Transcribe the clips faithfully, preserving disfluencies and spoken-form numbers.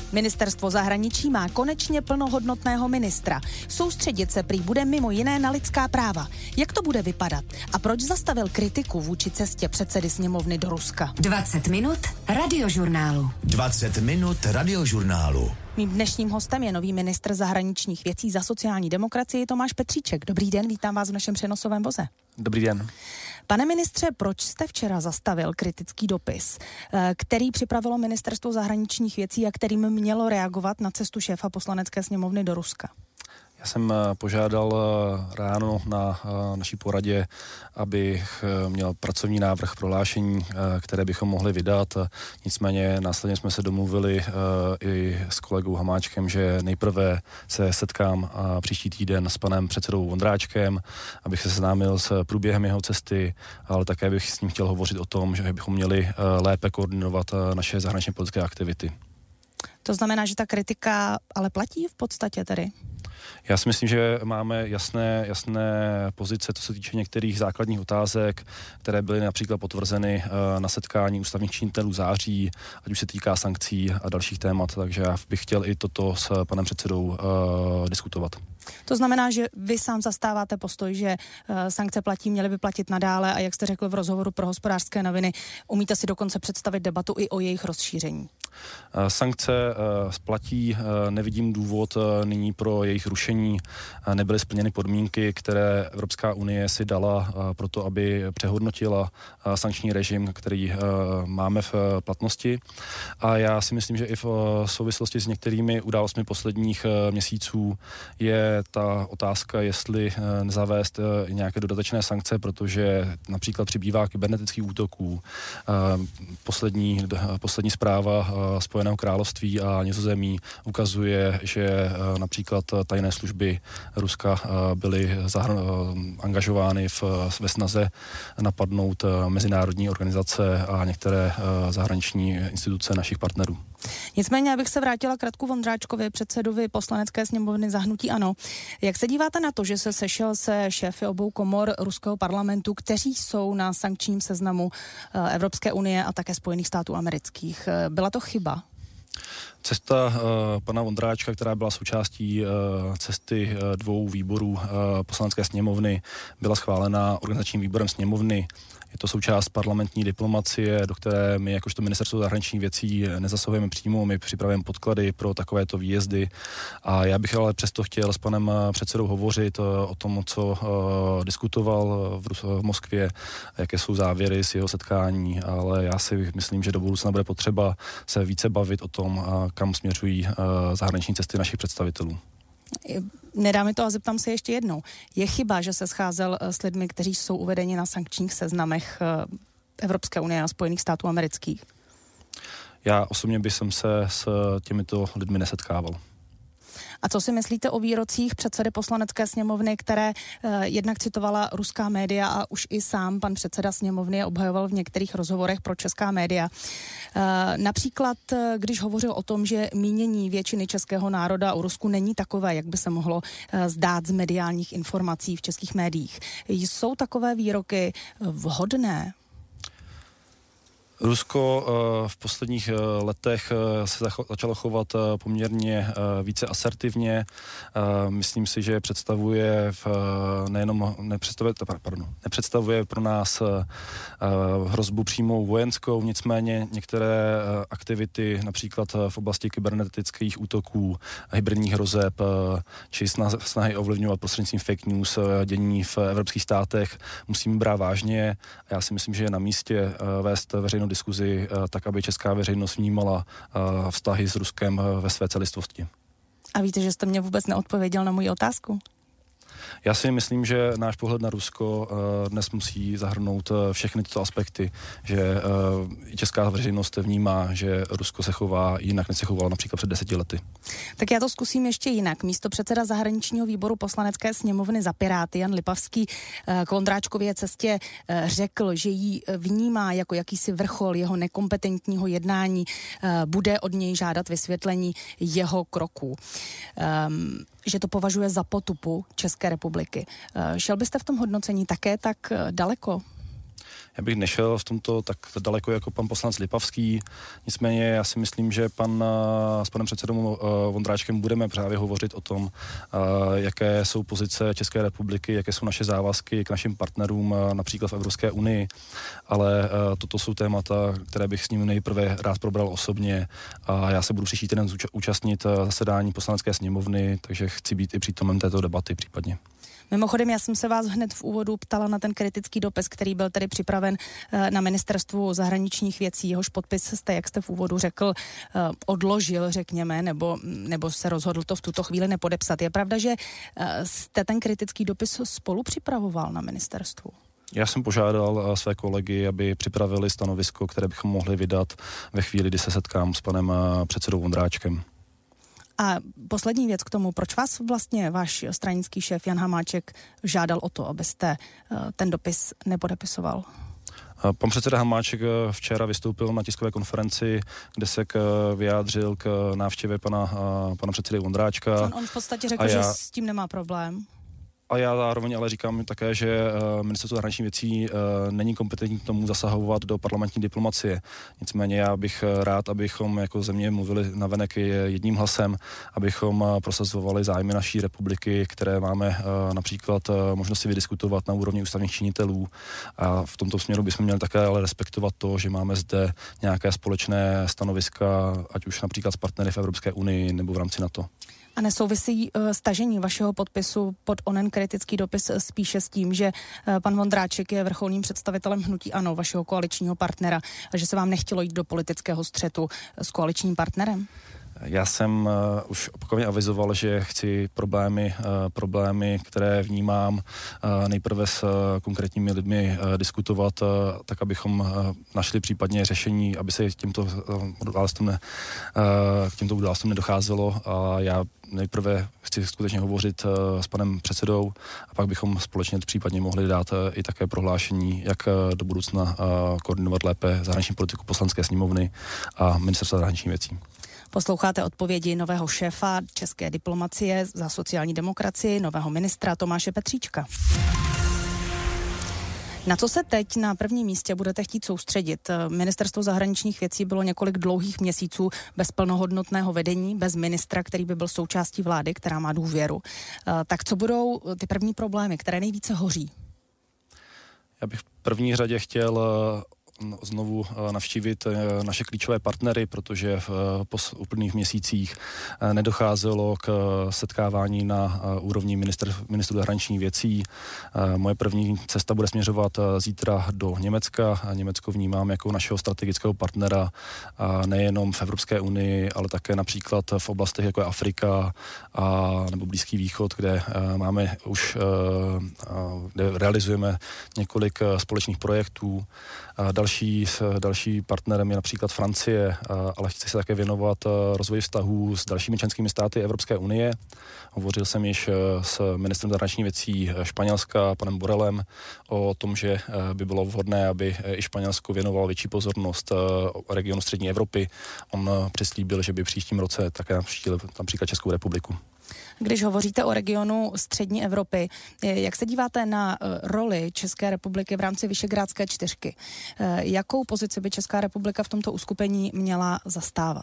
Ministerstvo zahraničí má konečně plnohodnotného ministra. Soustředit se prý bude mimo jiné na lidská práva. Jak to bude vypadat? A proč zastavil kritiku vůči cestě předsedy sněmovny do Ruska? dvacet minut radiožurnálu. dvacet minut radiožurnálu. Mým dnešním hostem je nový ministr zahraničních věcí za sociální demokracii Tomáš Petříček. Dobrý den, vítám vás v našem přenosovém voze. Dobrý den. Pane ministře, proč jste včera zastavil kritický dopis, který připravilo Ministerstvo zahraničních věcí a kterým mělo reagovat na cestu šéfa poslanecké sněmovny do Ruska? Já jsem požádal ráno na naší poradě, abych měl pracovní návrh prohlášení, které bychom mohli vydat. Nicméně následně jsme se domluvili i s kolegou Hamáčkem, že nejprve se setkám příští týden s panem předsedou Vondráčkem, abych se seznámil s průběhem jeho cesty, ale také bych s ním chtěl hovořit o tom, že bychom měli lépe koordinovat naše zahraničně politické aktivity. To znamená, že ta kritika ale platí v podstatě tedy? Já si myslím, že máme jasné, jasné pozice, co se týče některých základních otázek, které byly například potvrzeny na setkání ústavních činitelů září, ať už se týká sankcí a dalších témat, takže já bych chtěl i toto s panem předsedou uh, diskutovat. To znamená, že vy sám zastáváte postoj, že uh, sankce platí, měly by platit nadále a jak jste řekl v rozhovoru pro Hospodářské noviny, umíte si dokonce představit debatu i o jejich rozšíření. Sankce splatí, nevidím důvod nyní pro jejich rušení. Nebyly splněny podmínky, které Evropská unie si dala pro to, aby přehodnotila sankční režim, který máme v platnosti. A já si myslím, že i v souvislosti s některými událostmi posledních měsíců je ta otázka, jestli nezavést nějaké dodatečné sankce, protože například přibývá kybernetických útoků. Poslední, poslední zpráva Spojeného království a Nizozemí ukazuje, že například tajné služby Ruska byly zahr- angažovány v, ve snaze napadnout mezinárodní organizace a některé zahraniční instituce našich partnerů. Nicméně, abych se vrátila k Radku Vondráčkovi, předsedovi poslanecké sněmovny za hnutí ANO. Jak se díváte na to, že se sešel se šéfy obou komor ruského parlamentu, kteří jsou na sankčním seznamu Evropské unie a také Spojených států amerických? Byla to chyba? Cesta uh, pana Vondráčka, která byla součástí uh, cesty uh, dvou výborů uh, poslanecké sněmovny, byla schválena organizačním výborem sněmovny. Je to součást parlamentní diplomacie, do které my jakožto Ministerstvo zahraničních věcí nezasahujeme přímo, my připravujeme podklady pro takovéto výjezdy. A já bych ale přesto chtěl s panem předsedou hovořit o tom, co uh, diskutoval v, Rus- v Moskvě, jaké jsou závěry z jeho setkání, ale já si myslím, že do budoucna bude potřeba se více bavit o tom, kam směřují uh, zahraniční cesty našich představitelů. Nedá mi to a zeptám se ještě jednou. Je chyba, že se scházel s lidmi, kteří jsou uvedeni na sankčních seznamech Evropské unie a Spojených států amerických? Já osobně bych jsem se s těmito lidmi nesetkával. A co si myslíte o výrocích předsedy poslanecké sněmovny, které eh, jednak citovala ruská média a už i sám pan předseda sněmovny obhajoval v některých rozhovorech pro česká média. Eh, například, když hovořil o tom, že mínění většiny českého národa o Rusku není takové, jak by se mohlo eh, zdát z mediálních informací v českých médiích. Jsou takové výroky vhodné? Rusko v posledních letech se začalo chovat poměrně více asertivně. Myslím si, že představuje v, nejenom nepředstavuje, pardon, nepředstavuje pro nás hrozbu přímou vojenskou, nicméně některé aktivity, například v oblasti kybernetických útoků, hybridních hrozeb, či snahy ovlivňovat prostřednictvím fake news dění v evropských státech, musíme brát vážně. A já si myslím, že je na místě vést veřejnou diskuzi tak, aby česká veřejnost vnímala vztahy s Ruskem ve své celistvosti. A víte, že jste mě vůbec neodpověděl na moji otázku? Já si myslím, že náš pohled na Rusko uh, dnes musí zahrnout uh, všechny tyto aspekty, že uh, česká veřejnost vnímá, že Rusko se chová jinak, než se chovalo například před deseti lety. Tak já to zkusím ještě jinak. Místopředseda zahraničního výboru poslanecké sněmovny za Piráty Jan Lipavský uh, k Vondráčkově cestě uh, řekl, že ji vnímá jako jakýsi vrchol jeho nekompetentního jednání, uh, bude od něj žádat vysvětlení jeho kroků. Um, že to považuje za potupu České republiky. Šel byste v tom hodnocení také tak daleko? Já bych nešel v tomto tak daleko jako pan poslanec Lipavský, nicméně já si myslím, že pan, s panem předsedou Vondráčkem budeme právě hovořit o tom, jaké jsou pozice České republiky, jaké jsou naše závazky k našim partnerům, například v Evropské unii, ale toto jsou témata, které bych s ním nejprve rád probral osobně a já se budu příští týden účastnit zasedání poslanecké sněmovny, takže chci být i přítomen této debaty případně. Mimochodem, já jsem se vás hned v úvodu ptala na ten kritický dopis, který byl tedy připraven na ministerstvu zahraničních věcí. Jehož podpis jste, jak jste v úvodu řekl, odložil, řekněme, nebo, nebo se rozhodl to v tuto chvíli nepodepsat. Je pravda, že jste ten kritický dopis spolu připravoval na ministerstvu? Já jsem požádal své kolegy, aby připravili stanovisko, které bychom mohli vydat ve chvíli, kdy se setkám s panem předsedou Vondráčkem. A poslední věc k tomu, proč vás vlastně váš stranický šéf Jan Hamáček žádal o to, abyste ten dopis nepodepisoval? Pan předseda Hamáček včera vystoupil na tiskové konferenci, kde se k, vyjádřil k návštěvě pana, pana předsedy Vondráčka. On, on v podstatě řekl, já... že s tím nemá problém. A já zároveň ale říkám také, že ministerstvo zahraničních věcí není kompetentní k tomu zasahovat do parlamentní diplomacie. Nicméně já bych rád, abychom jako země mluvili navenek jedním hlasem, abychom prosazovali zájmy naší republiky, které máme například možnosti vydiskutovat na úrovni ústavních činitelů. A v tomto směru bychom měli také ale respektovat to, že máme zde nějaké společné stanoviska, ať už například s partnery v Evropské unii nebo v rámci NATO. A nesouvisí uh, stažení vašeho podpisu pod onen kritický dopis spíše s tím, že uh, pan Vondráček je vrcholným představitelem hnutí ANO, vašeho koaličního partnera, a že se vám nechtělo jít do politického střetu s koaličním partnerem? Já jsem uh, už opakovaně avizoval, že chci problémy, uh, problémy, které vnímám, uh, nejprve s uh, konkrétními lidmi uh, diskutovat, uh, tak abychom uh, našli případně řešení, aby se těmto, uh, událostem ne, uh, k těmto událostem nedocházelo. A já nejprve chci skutečně hovořit uh, s panem předsedou a pak bychom společně případně mohli dát uh, i také prohlášení, jak uh, do budoucna uh, koordinovat lépe zahraniční politiku Poslanecké sněmovny a ministerstva zahraničních věcí. Posloucháte odpovědi nového šéfa české diplomacie za sociální demokracii, nového ministra Tomáše Petříčka. Na co se teď na prvním místě budete chtít soustředit? Ministerstvo zahraničních věcí bylo několik dlouhých měsíců bez plnohodnotného vedení, bez ministra, který by byl součástí vlády, která má důvěru. Tak co budou ty první problémy, které nejvíce hoří? Já bych v první řadě chtěl znovu navštívit naše klíčové partnery, protože v uplynulých měsících nedocházelo k setkávání na úrovni ministr, ministrů zahraničních věcí. Moje první cesta bude směřovat zítra do Německa. Německo vnímám jako našeho strategického partnera nejenom v Evropské unii, ale také například v oblastech jako je Afrika a nebo Blízký východ, kde máme už, kde realizujeme několik společných projektů. Další, další partnerem je například Francie, ale chci se také věnovat rozvoji vztahů s dalšími členskými státy Evropské unie. Hovořil jsem již s ministrem zahraničních věcí Španělska, panem Borelem, o tom, že by bylo vhodné, aby i Španělsko věnovalo větší pozornost regionu střední Evropy. On přislíbil, že by příštím roce také navštívil například Českou republiku. Když hovoříte o regionu střední Evropy, jak se díváte na roli České republiky v rámci Visegrádské čtyřky? Jakou pozici by Česká republika v tomto uskupení měla zastávat?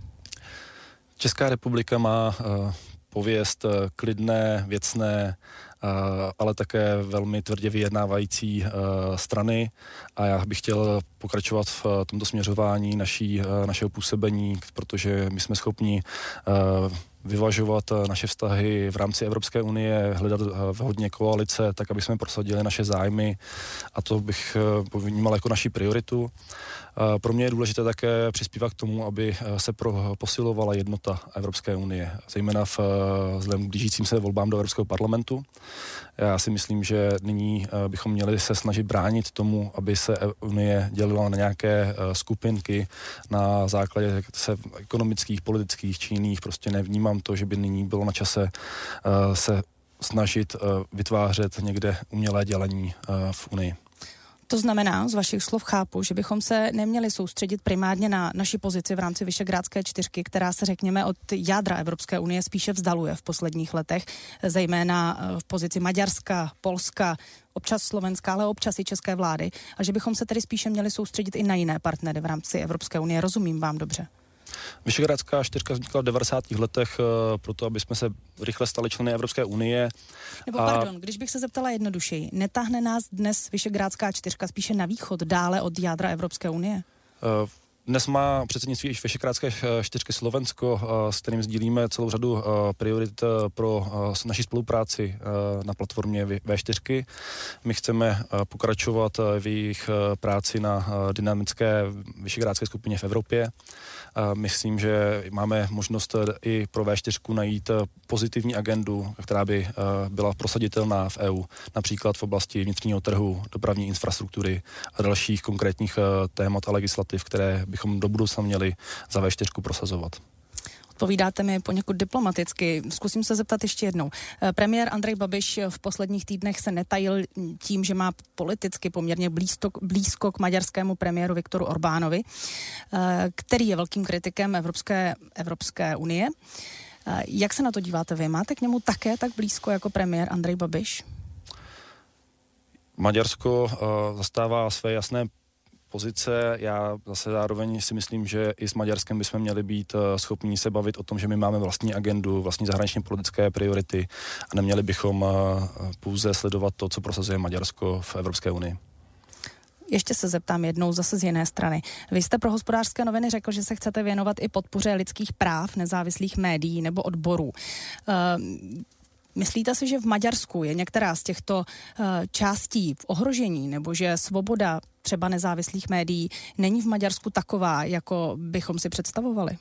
Česká republika má pověst klidné, věcné, ale také velmi tvrdě vyjednávající strany a já bych chtěl pokračovat v tomto směřování naší, našeho působení, protože my jsme schopni vyvažovat naše vztahy v rámci Evropské unie, hledat vhodně koalice, tak aby jsme prosadili naše zájmy a to bych vnímal jako naši prioritu. Pro mě je důležité také přispívat k tomu, aby se pro, posilovala jednota Evropské unie, zejména v vzhledem k blížícím se volbám do Evropského parlamentu. Já si myslím, že nyní bychom měli se snažit bránit tomu, aby se Unie dělila na nějaké skupinky na základě se ekonomických, politických či jiných. Prostě nevnímám to, že by nyní bylo na čase se snažit vytvářet někde umělé dělení v Unii. To znamená, z vašich slov chápu, že bychom se neměli soustředit primárně na naši pozici v rámci Visegrádské čtyřky, která se, řekněme, od jádra Evropské unie spíše vzdaluje v posledních letech, zejména v pozici Maďarska, Polska, občas Slovenska, ale občas i české vlády, a že bychom se tedy spíše měli soustředit i na jiné partnery v rámci Evropské unie. Rozumím vám dobře? Visegrádská čtyřka vznikla v devadesátých letech uh, proto, aby jsme se rychle stali členy Evropské unie. Nebo a... pardon, když bych se zeptala jednodušeji, netáhne nás dnes Visegrádská čtyřka spíše na východ, dále od jádra Evropské unie? Uh, Dnes má předsednictví Visegrádské čtyřky Slovensko, s kterým sdílíme celou řadu priorit pro naši spolupráci na platformě vé čtyři. My chceme pokračovat v jejich práci na dynamické visegrádské skupině v Evropě. Myslím, že máme možnost i pro vé čtyři najít pozitivní agendu, která by byla prosaditelná v E U, například v oblasti vnitřního trhu, dopravní infrastruktury a dalších konkrétních témat a legislativ, které bychom do budoucna měli za vé čtyři prosazovat. Odpovídáte mi poněkud diplomaticky. Zkusím se zeptat ještě jednou. Premiér Andrej Babiš v posledních týdnech se netajil tím, že má politicky poměrně blízko, blízko k maďarskému premiéru Viktoru Orbánovi, který je velkým kritikem Evropské, Evropské unie. Jak se na to díváte vy? Máte k němu také tak blízko jako premiér Andrej Babiš? Maďarsko uh, zastává své jasné pozice. Já zase zároveň si myslím, že i s Maďarskem bychom měli být uh, schopní se bavit o tom, že my máme vlastní agendu, vlastní zahraničně politické priority a neměli bychom uh, pouze sledovat to, co prosazuje Maďarsko v Evropské unii. Ještě se zeptám jednou zase z jiné strany. Vy jste pro Hospodářské noviny řekl, že se chcete věnovat i podpoře lidských práv, nezávislých médií nebo odborů. Uh, Myslíte si, že v Maďarsku je některá z těchto uh, částí v ohrožení, nebo že svoboda třeba nezávislých médií není v Maďarsku taková, jako bychom si představovali?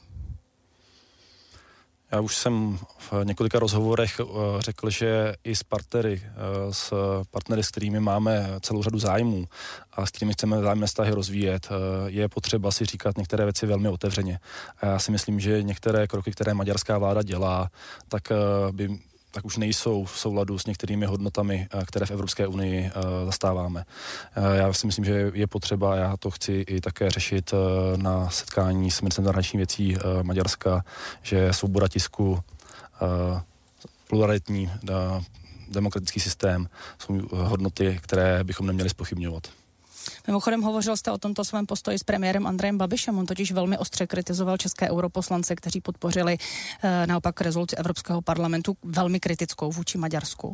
Já už jsem v několika rozhovorech řekl, že i s partnery, s partnery, s kterými máme celou řadu zájmů a s kterými chceme vzájemné vztahy rozvíjet, je potřeba si říkat některé věci velmi otevřeně. A já si myslím, že některé kroky, které maďarská vláda dělá, tak by tak už nejsou v souladu s některými hodnotami, které v Evropské unii zastáváme. Já si myslím, že je potřeba, já to chci i také řešit na setkání s ministrem zahraničních věcí Maďarska, že svoboda tisku, pluralitní demokratický systém jsou hodnoty, které bychom neměli zpochybňovat. Mimochodem hovořil jste o tomto svém postoji s premiérem Andrejem Babišem. On totiž velmi ostře kritizoval české europoslance, kteří podpořili e, naopak rezoluci Evropského parlamentu velmi kritickou vůči Maďarsku.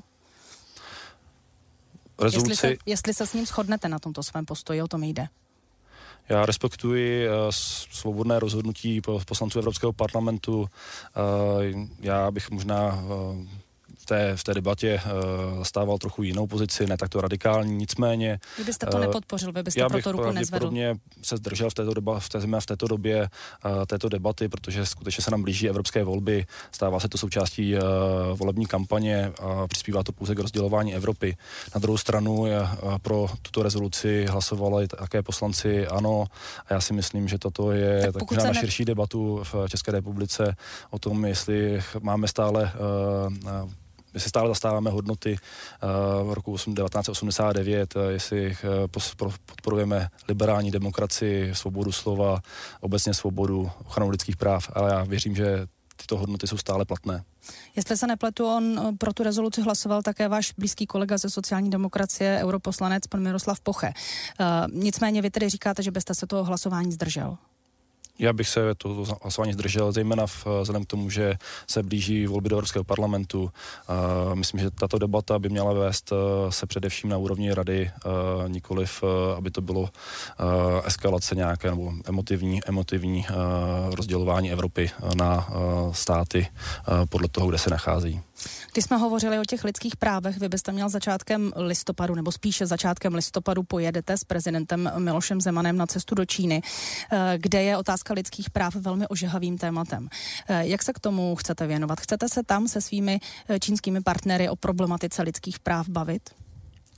Rezoluci... Jestli, se, jestli se s ním shodnete na tomto svém postoji, o tom jde. Já respektuji uh, svobodné rozhodnutí poslanců Evropského parlamentu. Uh, já bych možná... Uh, V té, v té debatě uh, zastával trochu jinou pozici, ne takto radikální, nicméně... Vy byste to uh, nepodpořil, vy byste proto ruku nezvedl. Já bych pravděpodobně se zdržel v této, deba, v té, v této době uh, této debaty, protože skutečně se nám blíží evropské volby, stává se to součástí uh, volební kampaně a přispívá to pouze k rozdělování Evropy. Na druhou stranu je, uh, pro tuto rezoluci hlasovali také poslanci ANO a já si myslím, že toto je tak tak možná na ne... širší debatu v České republice o tom, jestli máme stále... Uh, My se stále zastáváme hodnoty uh, roku devatenáct osmdesát devět, uh, jestli uh, podporujeme liberální demokracii, svobodu slova, obecně svobodu, ochranu lidských práv, ale já věřím, že tyto hodnoty jsou stále platné. Jestli se nepletu, on pro tu rezoluci hlasoval také váš blízký kolega ze sociální demokracie, europoslanec pan Miroslav Poche. Uh, nicméně vy tedy říkáte, že byste se toho hlasování zdržel. Já bych se to hlasování zdržel, zejména vzhledem k tomu, že se blíží volby do Evropského parlamentu. Uh, myslím, že tato debata by měla vést uh, se především na úrovni rady, uh, nikoliv, uh, aby to bylo uh, eskalace nějaké nebo emotivní, emotivní uh, rozdělování Evropy na uh, státy uh, podle toho, kde se nachází. Když jsme hovořili o těch lidských právech, vy byste měl začátkem listopadu, nebo spíše začátkem listopadu pojedete s prezidentem Milošem Zemanem na cestu do Číny, kde je otázka lidských práv velmi ožehavým tématem. Jak se k tomu chcete věnovat? Chcete se tam se svými čínskými partnery o problematice lidských práv bavit?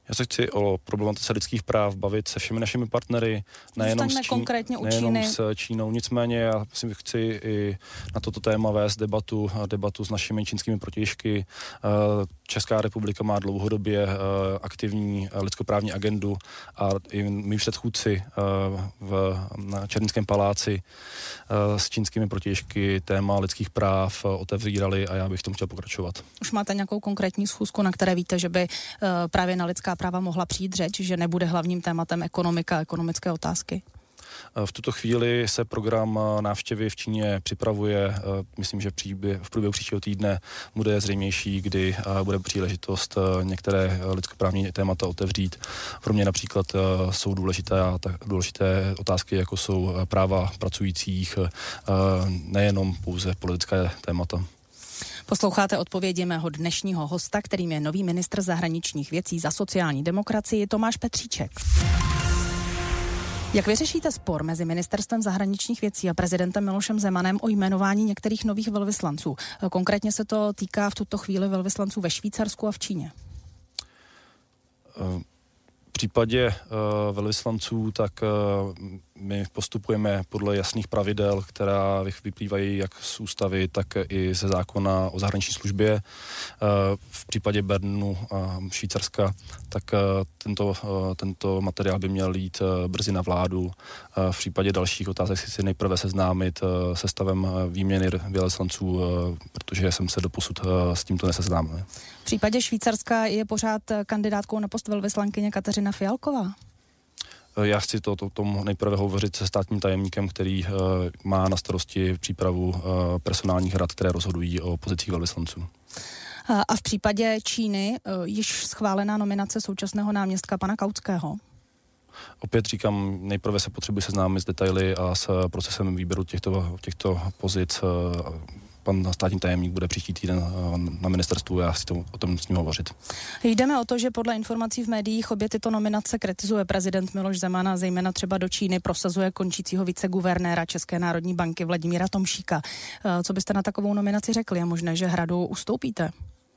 Já se chci o problematice lidských práv bavit se všemi našimi partnery, nejenom s, Čín, konkrétně u nejenom Číny. s Čínou. Nicméně já si chci i na toto téma vést debatu, debatu s našimi čínskými protějšky. Česká republika má dlouhodobě aktivní lidskoprávní agendu a i mý předchůdci v, na Černínském paláci s čínskými protějšky téma lidských práv otevírali a já bych v tom chtěl pokračovat. Už máte nějakou konkrétní schůzku, na které víte, že by právě na lidská práva mohla přijít řeč, že nebude hlavním tématem ekonomika, ekonomické otázky? V tuto chvíli se program návštěvy v Číně připravuje. Myslím, že v průběhu příštího týdne bude zřejmější, kdy bude příležitost některé lidskoprávní témata otevřít. Pro mě například jsou důležité, důležité otázky, jako jsou práva pracujících, nejenom pouze politické témata. Posloucháte odpovědi mého dnešního hosta, kterým je nový ministr zahraničních věcí za sociální demokracii Tomáš Petříček. Jak vyřešíte spor mezi ministerstvem zahraničních věcí a prezidentem Milošem Zemanem o jmenování některých nových velvyslanců? Konkrétně se to týká v tuto chvíli velvyslanců ve Švýcarsku a v Číně. V případě uh, velvyslanců, tak uh, my postupujeme podle jasných pravidel, která vyplývají jak z ústavy, tak i ze zákona o zahraniční službě. Uh, v případě Bernu a Švýcarska, tak uh, tento, uh, tento materiál by měl jít uh, brzy na vládu. Uh, v případě dalších otázek si nejprve seznámit uh, se stavem výměny velvyslanců, uh, protože jsem se doposud uh, s tímto neseznámil. V případě Švýcarska je pořád kandidátkou na post velvyslankyně Kateřina Fialková. Já chci to, to tom nejprve hovořit se státním tajemníkem, který uh, má na starosti přípravu uh, personálních rad, které rozhodují o pozicích velvyslanců. A v případě Číny uh, již schválená nominace současného náměstka pana Kautského? Opět říkám, nejprve se potřebuji seznámit s detaily a s procesem výběru těchto, těchto pozic. Uh, Pan státní tajemník bude příští týden na ministerstvu a já si to, o tom s ním hovořit. Jdeme o to, že podle informací v médiích obě tyto nominace kritizuje prezident Miloš Zeman a zejména třeba do Číny prosazuje končícího viceguvernéra České národní banky Vladimíra Tomšíka. Co byste na takovou nominaci řekli? Je možné, že Hradu ustoupíte?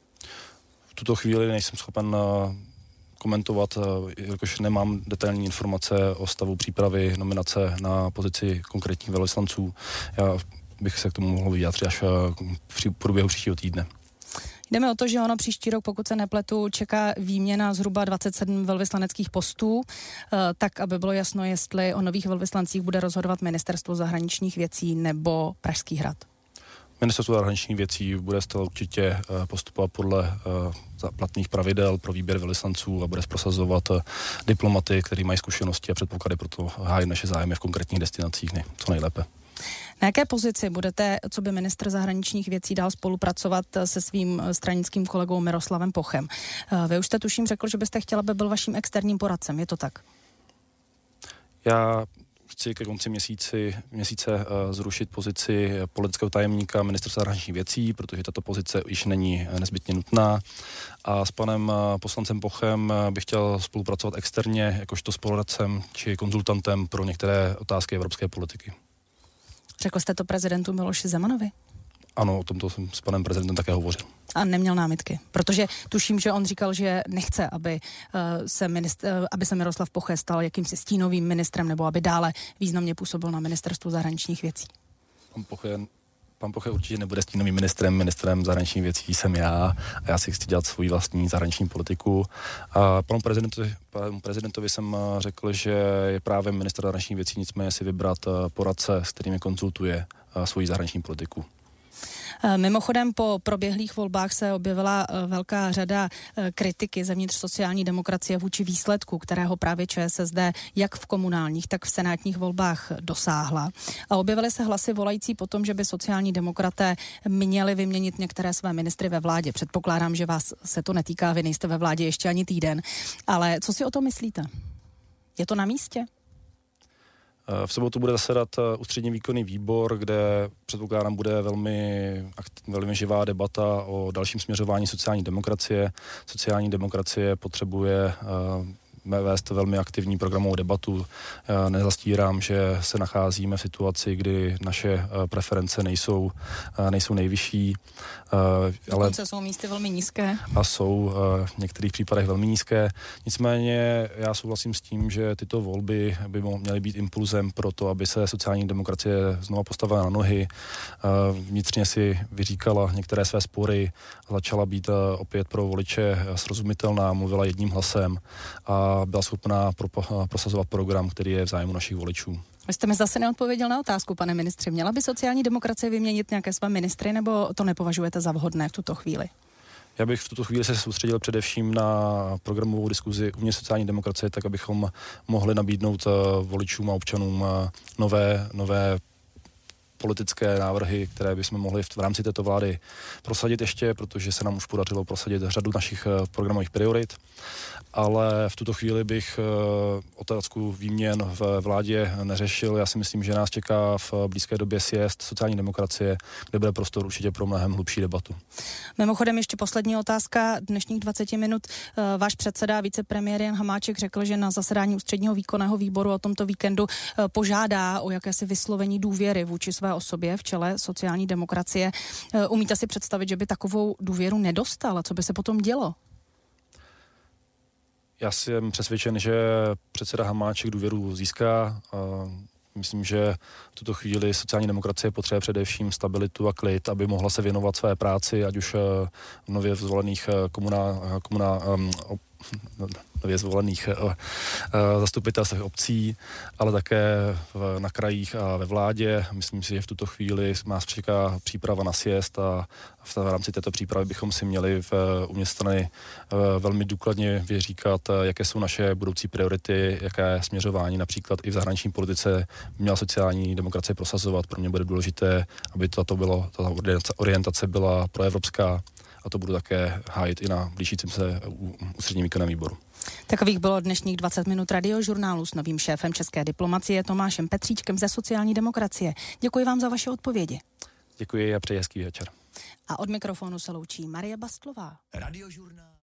V tuto chvíli nejsem schopen komentovat, jakož nemám detailní informace o stavu přípravy nominace na pozici konkrétních velvyslanců. Já bych se k tomu mohl vyjádřit až v průběhu příštího týdne. Jdeme o to, že ono příští rok, pokud se nepletu, čeká výměna zhruba dvacet sedm velvyslaneckých postů, tak aby bylo jasno, jestli o nových velvyslancích bude rozhodovat Ministerstvo zahraničních věcí nebo Pražský hrad. Ministerstvo zahraničních věcí bude stále určitě postupovat podle platných pravidel pro výběr velvyslanců a bude prosazovat diplomaty, kteří mají zkušenosti a předpoklady pro to hájit naše zájmy v konkrétních destinacích ne, co nejlépe. Na jaké pozici budete, co by ministr zahraničních věcí, dál spolupracovat se svým stranickým kolegou Miroslavem Pochem? Vy už jste tuším řekl, že byste chtěla, aby byl vaším externím poradcem, je to tak? Já chci ke konci měsíci, měsíce uh, zrušit pozici politického tajemníka ministerstva zahraničních věcí, protože tato pozice již není nezbytně nutná. A s panem uh, poslancem Pochem uh, bych chtěl spolupracovat externě, jakožto spoluradcem či konzultantem pro některé otázky evropské politiky. Řekl jste to prezidentu Miloši Zemanovi? Ano, o tomto jsem s panem prezidentem také hovořil. A neměl námitky? Protože tuším, že on říkal, že nechce, aby, uh, se, ministr, uh, aby se Miroslav Poche stal jakýmsi stínovým ministrem nebo aby dále významně působil na ministerstvu zahraničních věcí. Pan Poche, pan Poche určitě nebude stínovým ministrem, ministrem zahraničních věcí jsem já a já si chci dělat svou vlastní zahraniční politiku. A panu prezidentovi, panu prezidentovi jsem řekl, že je právě ministr zahraničních věcí, nicméně si vybrat poradce, s kterými konzultuje svoji zahraniční politiku. Mimochodem po proběhlých volbách se objevila velká řada kritiky zevnitř sociální demokracie vůči výsledku, kterého právě ČSSD jak v komunálních, tak v senátních volbách dosáhla. A objevily se hlasy volající po tom, že by sociální demokraté měli vyměnit některé své ministry ve vládě. Předpokládám, že vás se to netýká, vy nejste ve vládě ještě ani týden. Ale co si o tom myslíte? Je to na místě? V sobotu bude zasedat ústřední výkonný výbor, kde předpokládám bude velmi, velmi živá debata o dalším směřování sociální demokracie. Sociální demokracie potřebuje vést velmi aktivní programovou debatu. Nezastírám, že se nacházíme v situaci, kdy naše preference nejsou, nejsou nejvyšší. Dokonce ale jsou místy velmi nízké. A jsou v některých případech velmi nízké. Nicméně já souhlasím s tím, že tyto volby by měly být impulzem pro to, aby se sociální demokracie znova postavila na nohy, vnitřně si vyříkala některé své spory, začala být opět pro voliče srozumitelná, mluvila jedním hlasem a byla schopná prosazovat program, který je v zájmu našich voličů. Vy jste mi zase neodpověděl na otázku, pane ministře. Měla by sociální demokracie vyměnit nějaké své ministry, nebo to nepovažujete za vhodné v tuto chvíli? Já bych v tuto chvíli se soustředil především na programovou diskuzi uvnitř sociální demokracie, tak abychom mohli nabídnout voličům a občanům nové, nové politické návrhy, které bychom mohli v rámci této vlády prosadit ještě, protože se nám už podařilo prosadit řadu našich programových priorit. Ale v tuto chvíli bych otázku výměn v vládě neřešil. Já si myslím, že nás čeká v blízké době sjezd sociální demokracie, kde bude prostor určitě pro mnohem hlubší debatu. Mimochodem ještě poslední otázka dnešních dvacet minut. Váš předseda, vicepremiér Jan Hamáček řekl, že na zasedání ústředního výkonného výboru o tomto víkendu požádá o jakési vyslovení důvěry vůči své osobě v čele sociální demokracie. Umíte si představit, že by takovou důvěru nedostal? A co by se potom dělo? Já jsem přesvědčen, že předseda Hamáček důvěru získá. Myslím, že v tuto chvíli sociální demokracie potřebuje především stabilitu a klid, aby mohla se věnovat své práci, ať už v nově zvolených komuná, komuná, nově zvolených uh, uh, zastupitelstvech obcí, ale také v, na krajích a ve vládě. Myslím si, že v tuto chvíli nás čeká příprava na sjezd a v, v rámci této přípravy bychom si měli v uvnitř strany uh, velmi důkladně vyříkat, uh, jaké jsou naše budoucí priority, jaké směřování například i v zahraniční politice měla sociální demokracie prosazovat. Pro mě bude důležité, aby tato, bylo, tato orientace byla proevropská, a to budu také hájit i na blížícím se ústředním výkonném výboru. Takových bylo dnešních dvacet minut radiožurnálu s novým šéfem české diplomacie Tomášem Petříčkem ze sociální demokracie. Děkuji vám za vaše odpovědi. Děkuji a přeji hezký večer. A od mikrofonu se loučí Marie Bastlová. Radiožurnál.